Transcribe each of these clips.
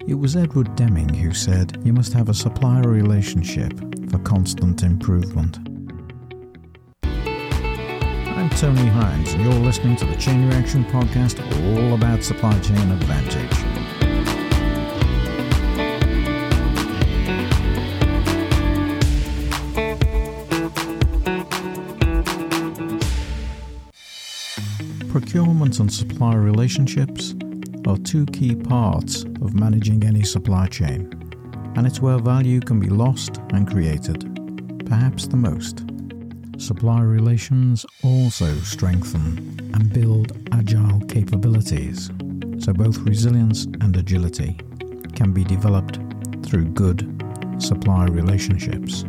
It was Edward Deming who said, "You must have a supplier relationship for constant improvement." I'm Tony Hines, and you're listening to the Chain Reaction Podcast, all about supply chain advantage. Procurement and supplier relationships are two key parts of managing any supply chain, and it's where value can be lost and created, perhaps the most. Supplier relations also strengthen and build agile capabilities, so both resilience and agility can be developed through good supplier relationships.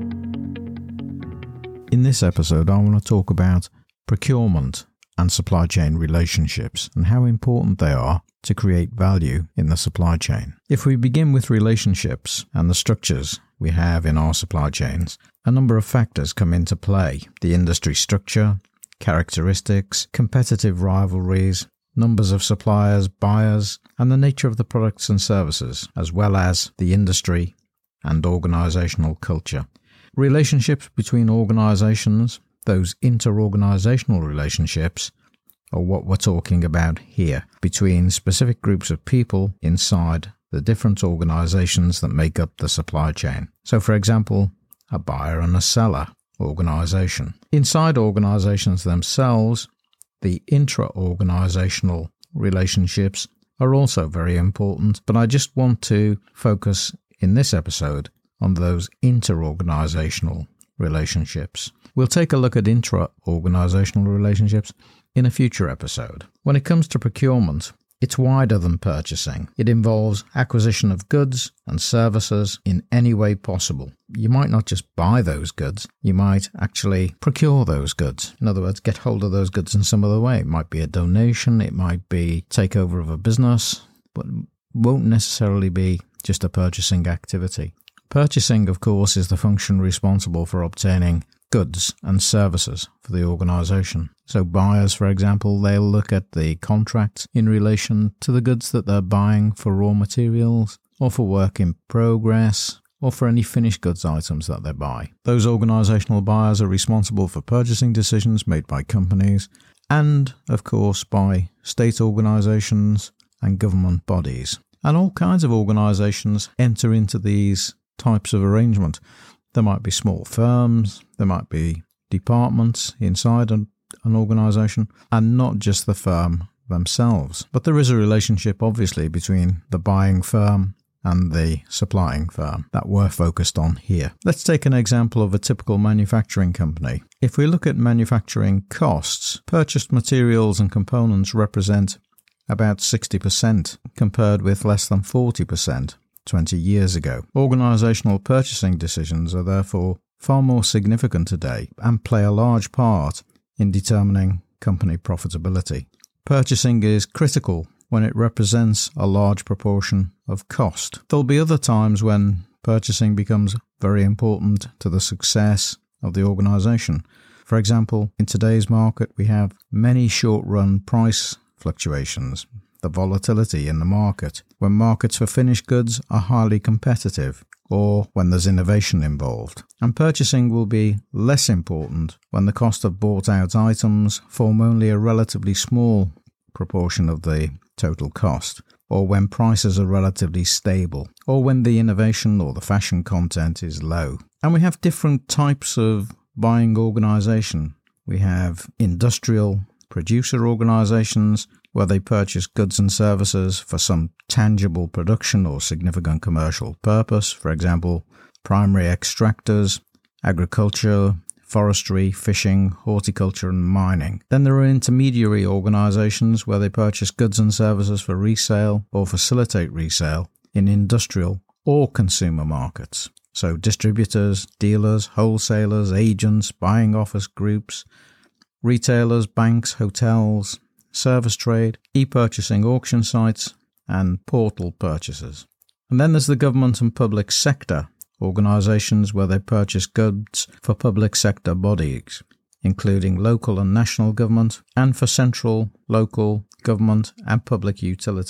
In this episode, I want to talk about procurement and supply chain relationships and how important they are to create value in the supply chain. If we begin with relationships and the structures we have in our supply chains, a number of factors come into play: the industry structure, characteristics, competitive rivalries, numbers of suppliers, buyers, and the nature of the products and services, as well as the industry and organizational culture. Relationships between organizations, those inter-organizational relationships, are what we're talking about here, between specific groups of people inside the different organizations that make up the supply chain. So, for example, a buyer and a seller organization. Inside organizations themselves, the intra-organizational relationships are also very important, but I just want to focus in this episode on those inter-organizational relationships. We'll take a look at intra-organizational relationships in a future episode. When it comes to procurement, it's wider than purchasing. It involves acquisition of goods and services in any way possible. You might not just buy those goods, you might actually procure those goods. In other words, get hold of those goods in some other way. It might be a donation, it might be takeover of a business, but it won't necessarily be just a purchasing activity. Purchasing, of course, is the function responsible for obtaining goods and services for the organization. So buyers, for example, they'll look at the contracts in relation to the goods that they're buying for raw materials or for work in progress or for any finished goods items that they buy. Those organizational buyers are responsible for purchasing decisions made by companies and, of course, by state organizations and government bodies. And all kinds of organizations enter into these types of arrangement. There might be small firms, there might be departments inside an organisation, and not just the firm themselves. But there is a relationship, obviously, between the buying firm and the supplying firm that we're focused on here. Let's take an example of a typical manufacturing company. If we look at manufacturing costs, purchased materials and components represent about 60% compared with less than 40% 20 years ago. Organisational purchasing decisions are therefore far more significant today and play a large part in determining company profitability. Purchasing is critical when it represents a large proportion of cost. There'll be other times when purchasing becomes very important to the success of the organisation. For example, in today's market we have many short-run price fluctuations, the volatility in the market, when markets for finished goods are highly competitive or when there's innovation involved. And purchasing will be less important when the cost of bought-out items form only a relatively small proportion of the total cost, or when prices are relatively stable, or when the innovation or the fashion content is low. And we have different types of buying organisation. We have industrial producer organisations, where they purchase goods and services for some tangible production or significant commercial purpose, for example, primary extractors, agriculture, forestry, fishing, horticulture and mining. Then there are intermediary organisations where they purchase goods and services for resale or facilitate resale in industrial or consumer markets. So distributors, dealers, wholesalers, agents, buying office groups, retailers, banks, hotels, service trade, e-purchasing auction sites, and portal purchases. And then there's the government and public sector organisations where they purchase goods for public sector bodies, including local and national government, and for central, local, government and public utilities.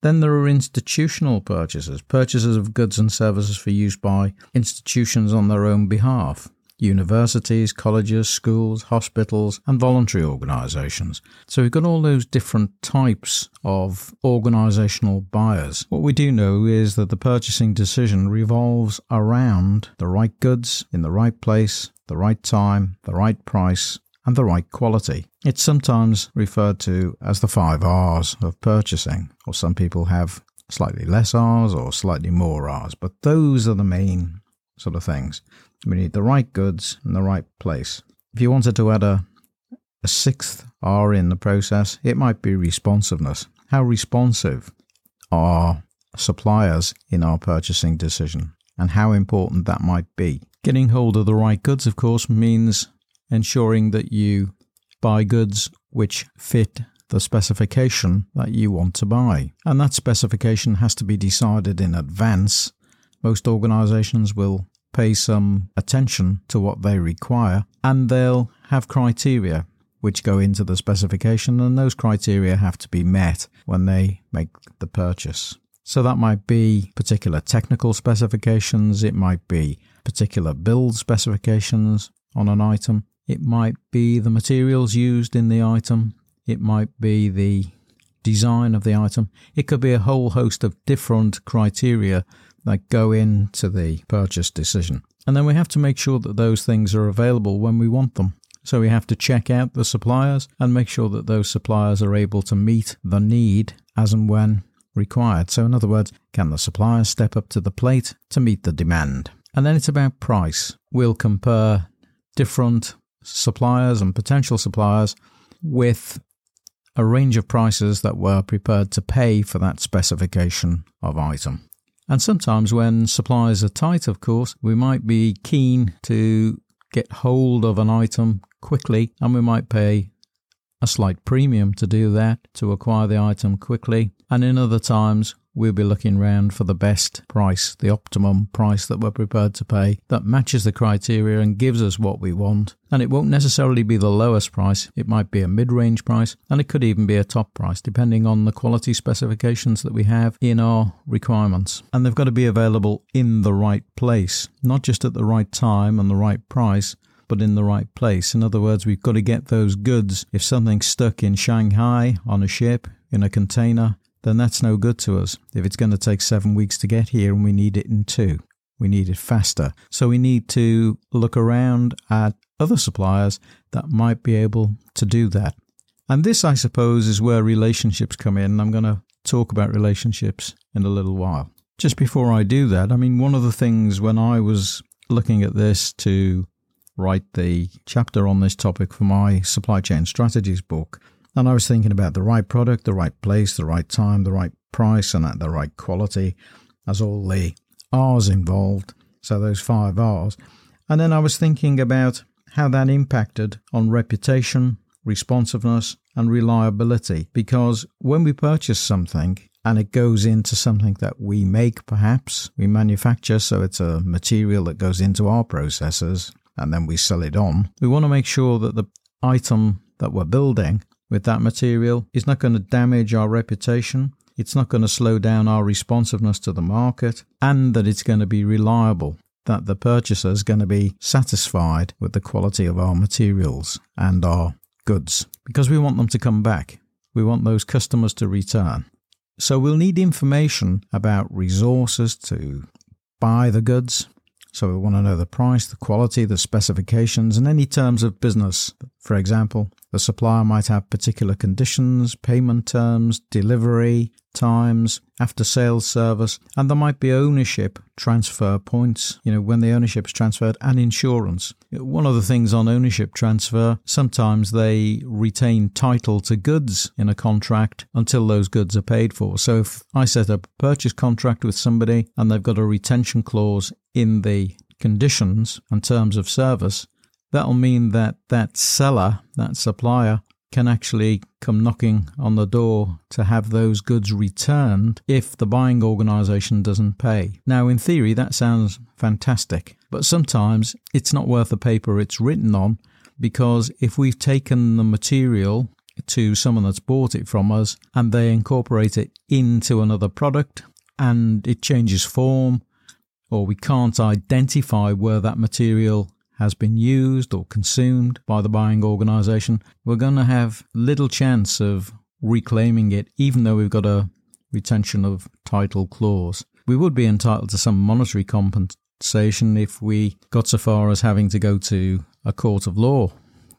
Then there are institutional purchases, purchases of goods and services for use by institutions on their own behalf. Universities, colleges, schools, hospitals, and voluntary organisations. So we've got all those different types of organisational buyers. What we do know is that the purchasing decision revolves around the right goods in the right place, the right time, the right price, and the right quality. It's sometimes referred to as the 5 R's of purchasing, or some people have slightly less R's or slightly more R's, but those are the main sort of things. We need the right goods in the right place. If you wanted to add a 6th R in the process, it might be responsiveness. How responsive are suppliers in our purchasing decision, and how important that might be. Getting hold of the right goods, of course, means ensuring that you buy goods which fit the specification that you want to buy. And that specification has to be decided in advance. Most organisations will pay some attention to what they require, and they'll have criteria which go into the specification, and those criteria have to be met when they make the purchase. So that might be particular technical specifications, it might be particular build specifications on an item, it might be the materials used in the item, it might be the design of the item, it could be a whole host of different criteria that go into the purchase decision. And then we have to make sure that those things are available when we want them. So we have to check out the suppliers and make sure that those suppliers are able to meet the need as and when required. So in other words, can the suppliers step up to the plate to meet the demand? And then it's about price. We'll compare different suppliers and potential suppliers with a range of prices that we're prepared to pay for that specification of item. And sometimes when supplies are tight, of course, we might be keen to get hold of an item quickly, and we might pay a slight premium to do that, to acquire the item quickly. And in other times, we'll be looking around for the best price, the optimum price that we're prepared to pay, that matches the criteria and gives us what we want. And it won't necessarily be the lowest price, it might be a mid-range price, and it could even be a top price, depending on the quality specifications that we have in our requirements. And they've got to be available in the right place, not just at the right time and the right price, but in the right place. In other words, we've got to get those goods. If something's stuck in Shanghai on a ship, in a container, then that's no good to us. If it's going to take 7 weeks to get here and we need it in 2, we need it faster. So we need to look around at other suppliers that might be able to do that. And this, I suppose, is where relationships come in. I'm going to talk about relationships in a little while. Just before I do that, one of the things when I was looking at this to write the chapter on this topic for my Supply Chain Strategies book, and I was thinking about the right product, the right place, the right time, the right price, and at the right quality, as all the R's involved, so those 5 R's. And then I was thinking about how that impacted on reputation, responsiveness, and reliability. Because when we purchase something, and it goes into something that we make, perhaps, we manufacture, so it's a material that goes into our processes, and then we sell it on, we want to make sure that the item that we're building with that material is not going to damage our reputation, it's not going to slow down our responsiveness to the market, and that it's going to be reliable, that the purchaser is going to be satisfied with the quality of our materials and our goods, because we want them to come back. We want those customers to return. So we'll need information about resources to buy the goods. So we want to know the price, the quality, the specifications, and any terms of business. For example, the supplier might have particular conditions, payment terms, delivery times, after-sales service, and there might be ownership transfer points, when the ownership's transferred, and insurance. One of the things on ownership transfer, sometimes they retain title to goods in a contract until those goods are paid for. So if I set up a purchase contract with somebody and they've got a retention clause in the conditions and terms of service, that'll mean that that seller, that supplier, can actually come knocking on the door to have those goods returned if the buying organisation doesn't pay. Now, in theory, that sounds fantastic, but sometimes it's not worth the paper it's written on, because if we've taken the material to someone that's bought it from us and they incorporate it into another product and it changes form, or we can't identify where that material has been used or consumed by the buying organisation, we're going to have little chance of reclaiming it, even though we've got a retention of title clause. We would be entitled to some monetary compensation if we got so far as having to go to a court of law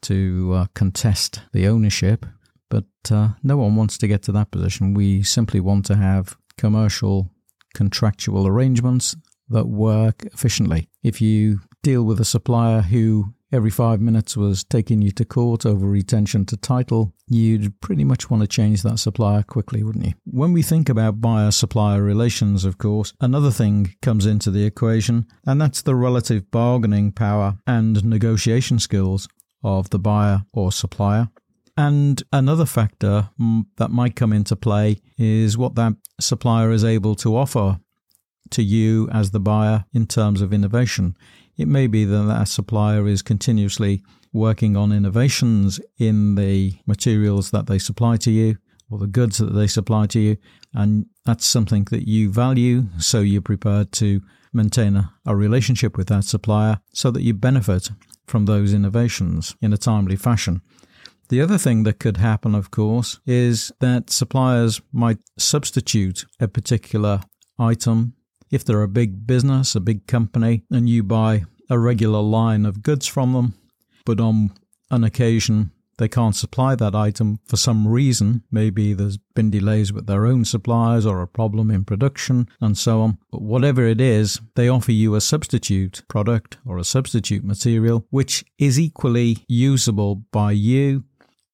to contest the ownership, but no one wants to get to that position. We simply want to have commercial, contractual arrangements that work efficiently. If you deal with a supplier who every 5 minutes was taking you to court over retention to title, you'd pretty much want to change that supplier quickly, wouldn't you? When we think about buyer-supplier relations, of course, another thing comes into the equation, and that's the relative bargaining power and negotiation skills of the buyer or supplier. And another factor that might come into play is what that supplier is able to offer to you as the buyer in terms of innovation. It may be that that supplier is continuously working on innovations in the materials that they supply to you or the goods that they supply to you, and that's something that you value, so you're prepared to maintain a relationship with that supplier so that you benefit from those innovations in a timely fashion. The other thing that could happen, of course, is that suppliers might substitute a particular item. If they're a big business, a big company, and you buy a regular line of goods from them, but on an occasion they can't supply that item for some reason, maybe there's been delays with their own suppliers or a problem in production and so on, but whatever it is, they offer you a substitute product or a substitute material which is equally usable by you.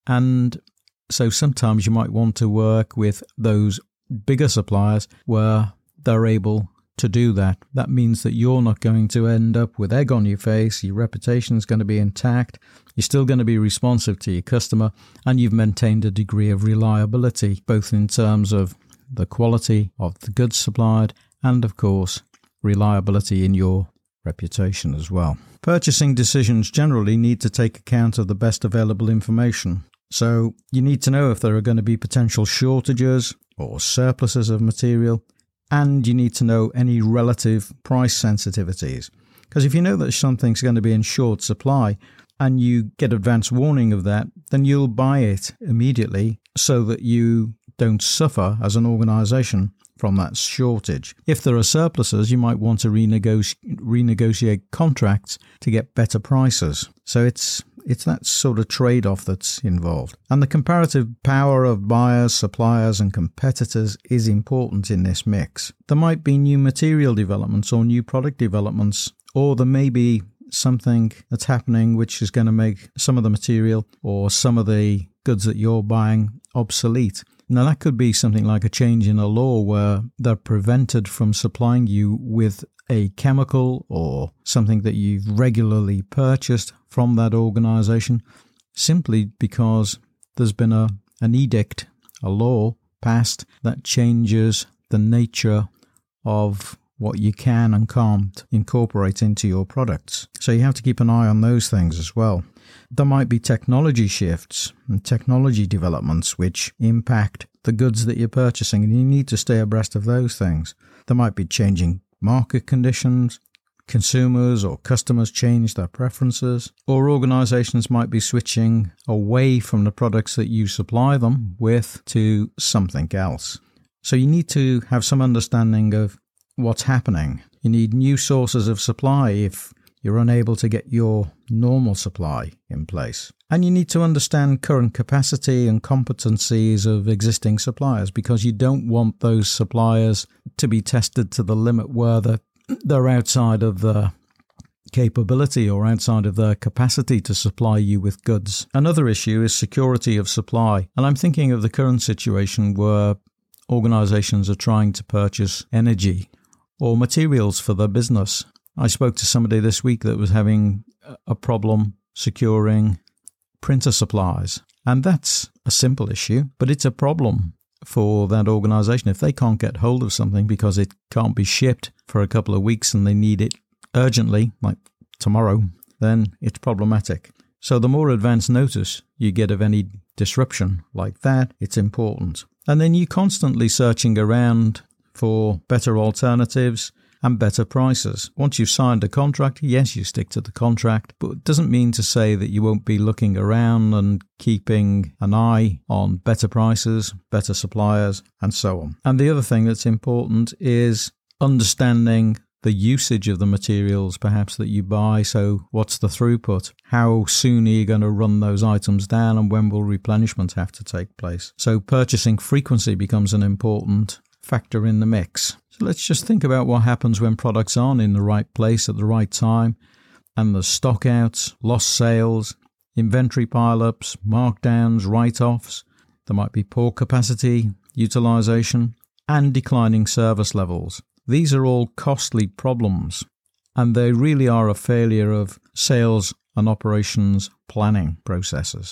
And so sometimes you might want to work with those bigger suppliers where they're able to do that. That means that you're not going to end up with egg on your face, your reputation is going to be intact, you're still going to be responsive to your customer, and you've maintained a degree of reliability, both in terms of the quality of the goods supplied and, of course, reliability in your reputation as well. Purchasing decisions generally need to take account of the best available information. So you need to know if there are going to be potential shortages or surpluses of material, and you need to know any relative price sensitivities. Because if you know that something's going to be in short supply and you get advance warning of that, then you'll buy it immediately so that you don't suffer as an organisation from that shortage. If there are surpluses, you might want to renegotiate contracts to get better prices. So it's that sort of trade-off that's involved. And the comparative power of buyers, suppliers and competitors is important in this mix. There might be new material developments or new product developments, or there may be something that's happening which is going to make some of the material or some of the goods that you're buying obsolete. Now, that could be something like a change in a law where they're prevented from supplying you with a chemical or something that you've regularly purchased from that organisation simply because there's been an edict, a law passed that changes the nature of what you can and can't incorporate into your products. So you have to keep an eye on those things as well. There might be technology shifts and technology developments which impact the goods that you're purchasing, and you need to stay abreast of those things. There might be changing market conditions, consumers or customers change their preferences, or organisations might be switching away from the products that you supply them with to something else. So you need to have some understanding of what's happening. You need new sources of supply if you're unable to get your normal supply in place. And you need to understand current capacity and competencies of existing suppliers, because you don't want those suppliers to be tested to the limit where they're outside of their capability or outside of their capacity to supply you with goods. Another issue is security of supply. And I'm thinking of the current situation where organizations are trying to purchase energy or materials for their business. I spoke to somebody this week that was having a problem securing printer supplies. And that's a simple issue, but it's a problem for that organization. If they can't get hold of something because it can't be shipped for a couple of weeks and they need it urgently, like tomorrow, then it's problematic. So the more advance notice you get of any disruption like that, it's important. And then you're constantly searching around for better alternatives and better prices. Once you've signed a contract, yes, you stick to the contract, but it doesn't mean to say that you won't be looking around and keeping an eye on better prices, better suppliers, and so on. And the other thing that's important is understanding the usage of the materials perhaps that you buy. So what's the throughput? How soon are you going to run those items down, and when will replenishment have to take place? So purchasing frequency becomes an important factor in the mix. So let's just think about what happens when products aren't in the right place at the right time, and there's stock outs, lost sales, inventory pile-ups, markdowns, write-offs. There might be poor capacity utilization and declining service levels. These are all costly problems, and they really are a failure of sales and operations planning processes.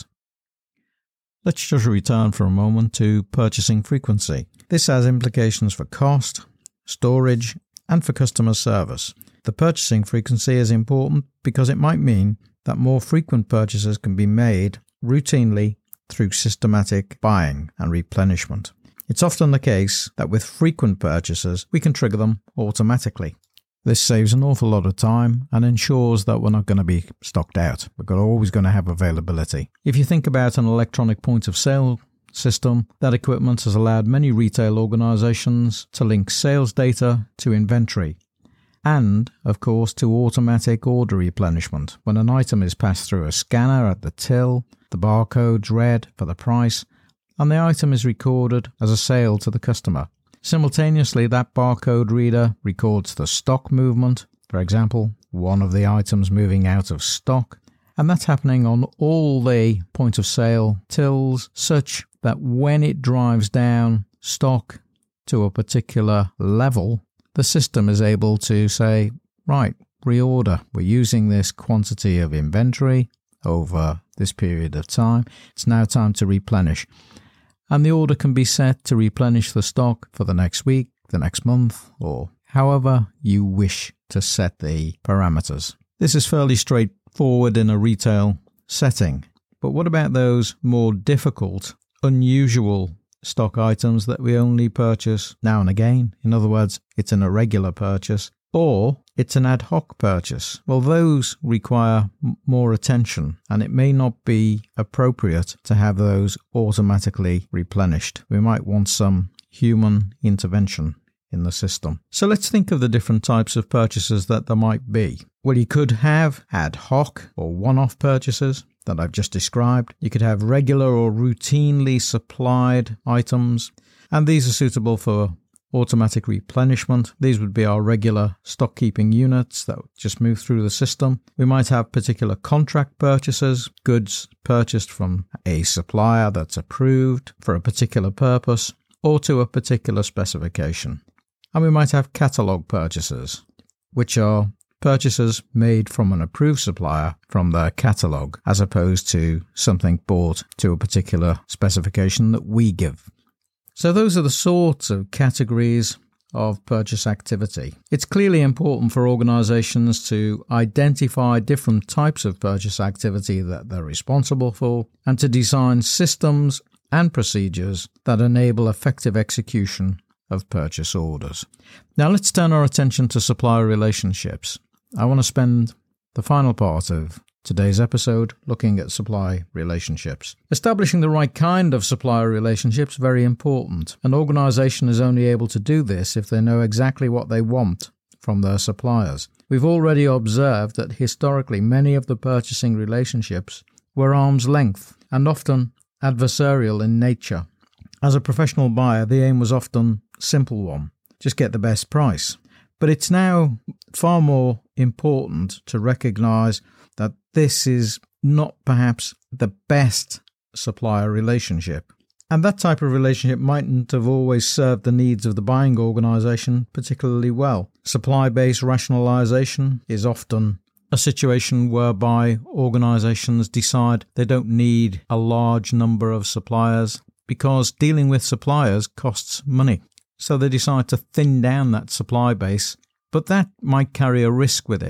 Let's just return for a moment to purchasing frequency. This has implications for cost, storage, and for customer service. The purchasing frequency is important because it might mean that more frequent purchases can be made routinely through systematic buying and replenishment. It's often the case that with frequent purchases, we can trigger them automatically. This saves an awful lot of time and ensures that we're not going to be stocked out. We're always going to have availability. If you think about an electronic point of sale system, that equipment has allowed many retail organizations to link sales data to inventory and, of course, to automatic order replenishment. When an item is passed through a scanner at the till, the barcode's read for the price, and the item is recorded as a sale to the customer. Simultaneously, that barcode reader records the stock movement, for example, one of the items moving out of stock, and that's happening on all the point of sale tills, such that when it drives down stock to a particular level, the system is able to say, right, reorder. We're using this quantity of inventory over this period of time. It's now time to replenish. And the order can be set to replenish the stock for the next week, the next month, or however you wish to set the parameters. This is fairly straightforward in a retail setting. But what about those more difficult, unusual stock items that we only purchase now and again? In other words, it's an irregular purchase, or it's an ad hoc purchase. Well, those require more attention, and it may not be appropriate to have those automatically replenished. We might want some human intervention in the system. So let's think of the different types of purchases that there might be. Well, you could have ad hoc or one-off purchases that I've just described. You could have regular or routinely supplied items, and these are suitable for automatic replenishment. These would be our regular stock keeping units that just move through the system. We might have particular contract purchases, goods purchased from a supplier that's approved for a particular purpose or to a particular specification. And we might have catalogue purchases, which are purchases made from an approved supplier from their catalogue, as opposed to something bought to a particular specification that we give. So those are the sorts of categories of purchase activity. It's clearly important for organizations to identify different types of purchase activity that they're responsible for and to design systems and procedures that enable effective execution of purchase orders. Now let's turn our attention to supplier relationships. I want to spend the final part of today's episode looking at supply relationships. Establishing the right kind of supplier relationships is very important. An organization is only able to do this if they know exactly what they want from their suppliers. We've already observed that historically many of the purchasing relationships were arm's length and often adversarial in nature. As a professional buyer, the aim was often a simple one: just get the best price. But it's now far more important to recognize that this is not perhaps the best supplier relationship. And that type of relationship mightn't have always served the needs of the buying organization particularly well. Supply-based rationalization is often a situation whereby organizations decide they don't need a large number of suppliers because dealing with suppliers costs money. So they decide to thin down that supply base, but that might carry a risk with it.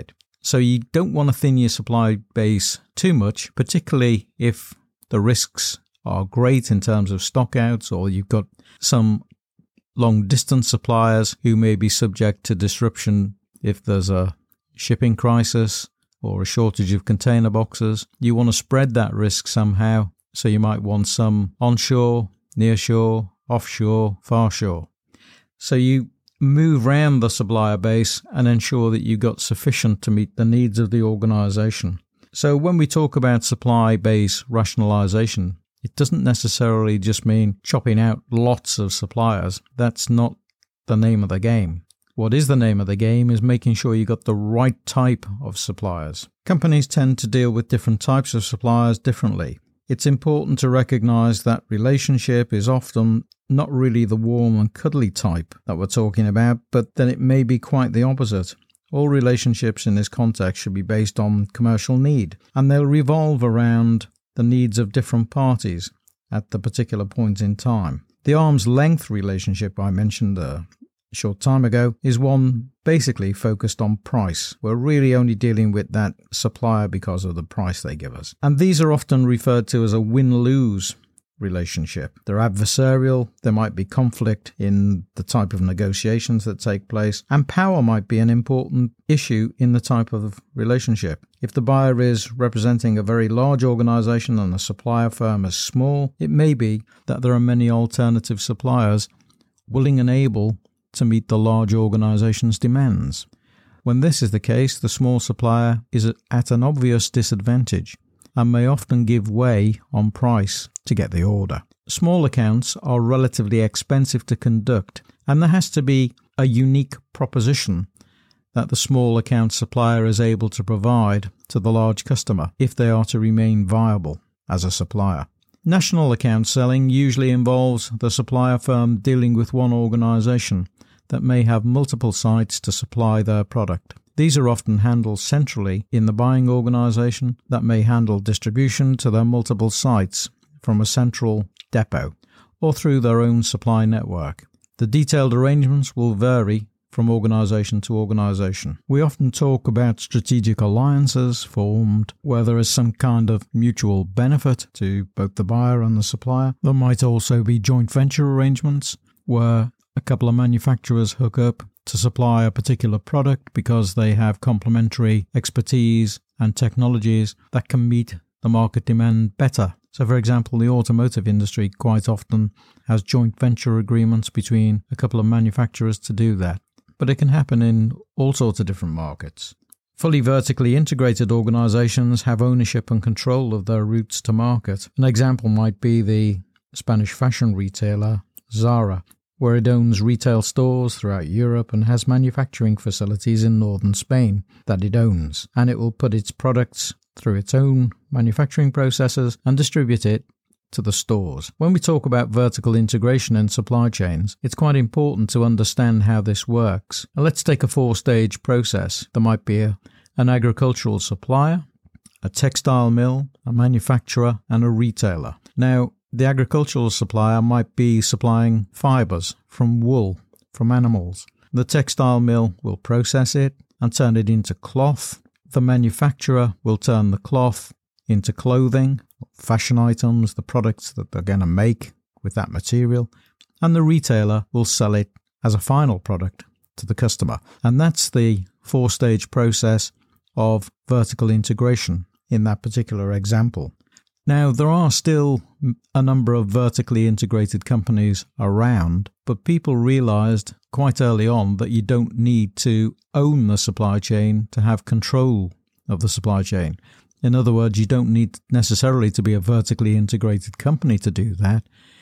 So you don't want to thin your supply base too much, particularly if the risks are great in terms of stockouts, or you've got some long-distance suppliers who may be subject to disruption if there's a shipping crisis or a shortage of container boxes. You want to spread that risk somehow, so you might want some onshore, nearshore, offshore, far shore. So you move around the supplier base and ensure that you've got sufficient to meet the needs of the organization. So when we talk about supply base rationalization, it doesn't necessarily just mean chopping out lots of suppliers. That's not the name of the game. What is the name of the game is making sure you got the right type of suppliers. Companies tend to deal with different types of suppliers differently. It's important to recognize that relationship is often not really the warm and cuddly type that we're talking about, but then it may be quite the opposite. All relationships in this context should be based on commercial need, and they'll revolve around the needs of different parties at the particular point in time. The arm's length relationship I mentioned a short time ago is one basically focused on price. We're really only dealing with that supplier because of the price they give us. And these are often referred to as a win-lose relationship. They're adversarial, there might be conflict in the type of negotiations that take place, and power might be an important issue in the type of relationship. If the buyer is representing a very large organization and the supplier firm is small, it may be that there are many alternative suppliers willing and able to meet the large organization's demands. When this is the case, the small supplier is at an obvious disadvantage and may often give way on price to get the order. Small accounts are relatively expensive to conduct, and there has to be a unique proposition that the small account supplier is able to provide to the large customer if they are to remain viable as a supplier. National account selling usually involves the supplier firm dealing with one organization that may have multiple sites to supply their product. These are often handled centrally in the buying organization that may handle distribution to their multiple sites from a central depot or through their own supply network. The detailed arrangements will vary from organization to organization. We often talk about strategic alliances formed where there is some kind of mutual benefit to both the buyer and the supplier. There might also be joint venture arrangements where a couple of manufacturers hook up to supply a particular product because they have complementary expertise and technologies that can meet the market demand better. So, for example, the automotive industry quite often has joint venture agreements between a couple of manufacturers to do that. But it can happen in all sorts of different markets. Fully vertically integrated organizations have ownership and control of their routes to market. An example might be the Spanish fashion retailer Zara, where it owns retail stores throughout Europe and has manufacturing facilities in northern Spain that it owns, and it will put its products through its own manufacturing processes and distribute it to the stores. When we talk about vertical integration in supply chains, it's quite important to understand how this works. Now, let's take a 4-stage process. There might be an agricultural supplier, a textile mill, a manufacturer, and a retailer. Now, the agricultural supplier might be supplying fibers from wool, from animals. The textile mill will process it and turn it into cloth. The manufacturer will turn the cloth into clothing, fashion items, the products that they're going to make with that material. And the retailer will sell it as a final product to the customer. And that's the 4-stage process of vertical integration in that particular example. Now, there are still a number of vertically integrated companies around, but people realized quite early on that you don't need to own the supply chain to have control of the supply chain. In other words, you don't need necessarily to be a vertically integrated company to do that.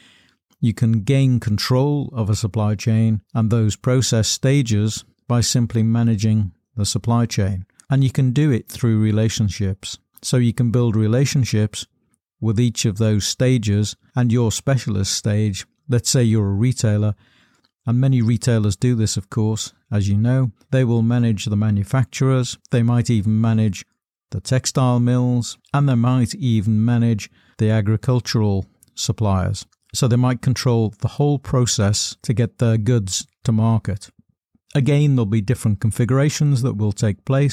You can gain control of a supply chain and those process stages by simply managing the supply chain. And you can do it through relationships. So you can build relationships with each of those stages and your specialist stage. Let's say you're a retailer, and many retailers do this, of course, as you know. They will manage the manufacturers, they might even manage the textile mills, and they might even manage the agricultural suppliers. So they might control the whole process to get their goods to market. Again, there'll be different configurations that will take place.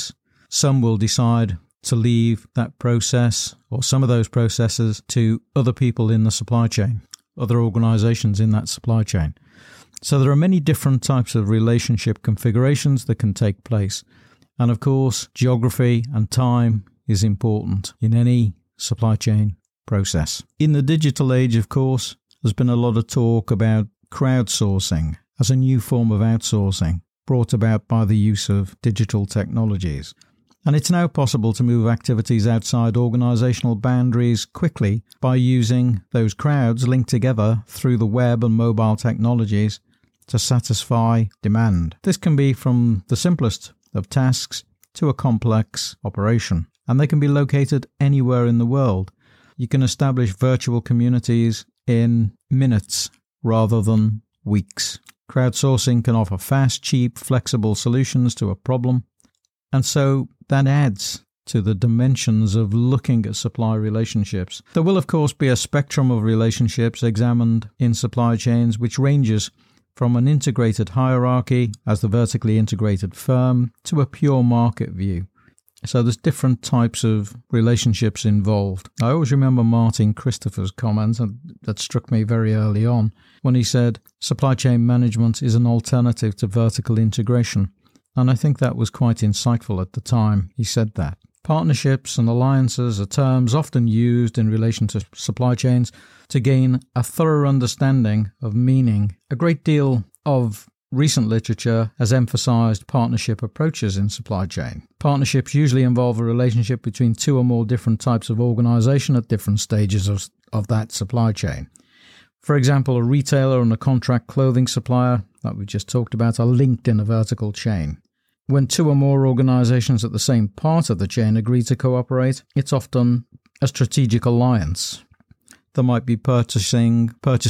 Some will decide to leave that process or some of those processes to other people in the supply chain, other organizations in that supply chain. So there are many different types of relationship configurations that can take place. And of course, geography and time is important in any supply chain process. In the digital age, of course, there's been a lot of talk about crowdsourcing as a new form of outsourcing brought about by the use of digital technologies. And it's now possible to move activities outside organizational boundaries quickly by using those crowds linked together through the web and mobile technologies to satisfy demand. This can be from the simplest of tasks to a complex operation, and they can be located anywhere in the world. You can establish virtual communities in minutes rather than weeks. Crowdsourcing can offer fast, cheap, flexible solutions to a problem, and so that adds to the dimensions of looking at supply relationships. There will, of course, be a spectrum of relationships examined in supply chains, which ranges from an integrated hierarchy as the vertically integrated firm to a pure market view. So there's different types of relationships involved. I always remember Martin Christopher's comment that struck me very early on when he said, supply chain management is an alternative to vertical integration. And I think that was quite insightful at the time he said that. Partnerships and alliances are terms often used in relation to supply chains to gain a thorough understanding of meaning. A great deal of recent literature has emphasized partnership approaches in supply chain. Partnerships usually involve a relationship between two or more different types of organization at different stages of that supply chain. For example, a retailer and a contract clothing supplier that we just talked about are linked in a vertical chain. When two or more organizations at the same part of the chain agree to cooperate, it's often a strategic alliance. There might be purchasing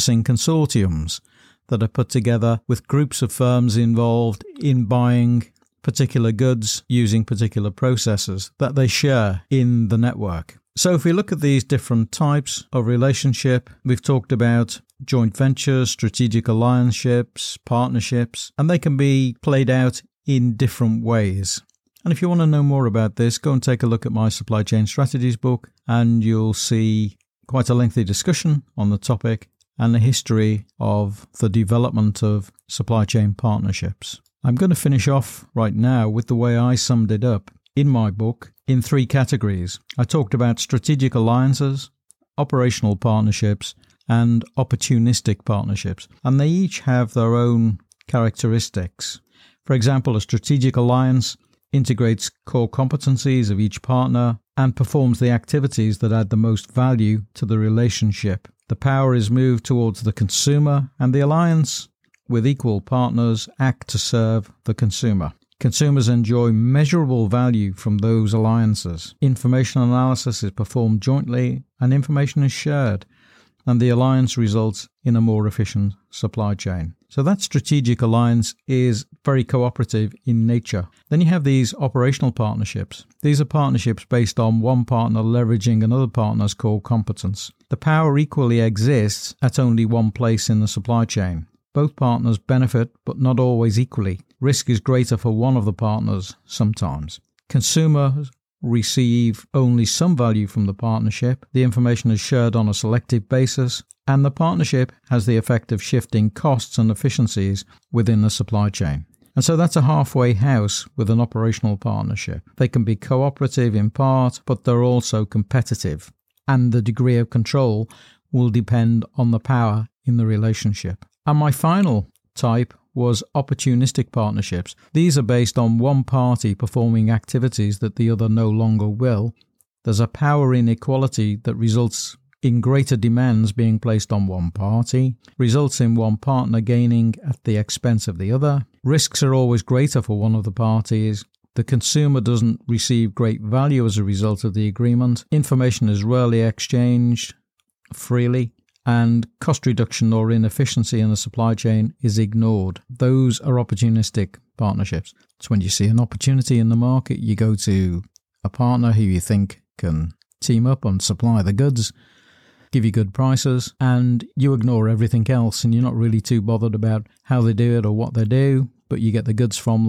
consortiums that are put together with groups of firms involved in buying particular goods using particular processes that they share in the network. So if we look at these different types of relationship, we've talked about joint ventures, strategic allianceships, partnerships, and they can be played out in different ways. And if you want to know more about this, go and take a look at my Supply Chain Strategies book, and you'll see quite a lengthy discussion on the topic and the history of the development of supply chain partnerships. I'm going to finish off right now with the way I summed it up in my book in three categories. I talked about strategic alliances, operational partnerships, and opportunistic partnerships, and they each have their own characteristics. For example, a strategic alliance integrates core competencies of each partner and performs the activities that add the most value to the relationship. The power is moved towards the consumer, and the alliance, with equal partners, act to serve the consumer. Consumers enjoy measurable value from those alliances. Information analysis is performed jointly, and information is shared, and the alliance results in a more efficient supply chain. So that strategic alliance is very cooperative in nature. Then you have these operational partnerships. These are partnerships based on one partner leveraging another partner's core competence. The power equally exists at only one place in the supply chain. Both partners benefit, but not always equally. Risk is greater for one of the partners sometimes. Consumers receive only some value from the partnership. The information is shared on a selective basis, and the partnership has the effect of shifting costs and efficiencies within the supply chain. And so that's a halfway house with an operational partnership. They can be cooperative in part, but they're also competitive, and the degree of control will depend on the power in the relationship. And my final type was opportunistic partnerships. These are based on one party performing activities that the other no longer will. There's a power inequality that results in greater demands being placed on one party, results in one partner gaining at the expense of the other. Risks are always greater for one of the parties. The consumer doesn't receive great value as a result of the agreement. Information is rarely exchanged freely, and cost reduction or inefficiency in the supply chain is ignored. Those are opportunistic partnerships. It's when you see an opportunity in the market, you go to a partner who you think can team up and supply the goods, give you good prices, and you ignore everything else, and you're not really too bothered about how they do it or what they do, but you get the goods from them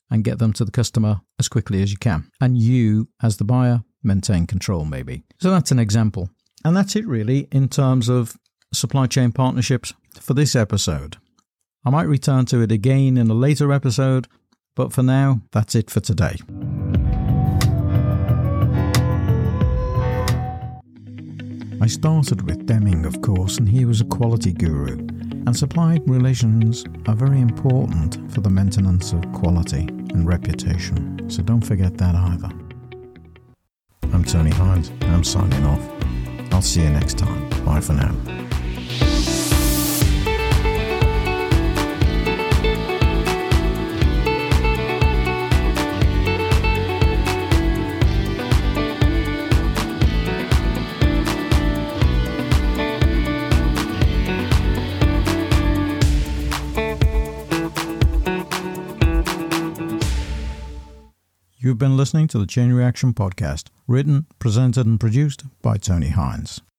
and get them to the customer as quickly as you can. And you, as the buyer, maintain control maybe. So that's an example. And that's it really in terms of supply chain partnerships for this episode. I might return to it again in a later episode, but for now, that's it for today. I started with Deming, of course, and he was a quality guru. And supply relations are very important for the maintenance of quality and reputation. So don't forget that either. I'm Tony Hines, and I'm signing off. I'll see you next time. Bye for now. You've been listening to the Chain Reaction Podcast, written, presented and produced by Tony Hines.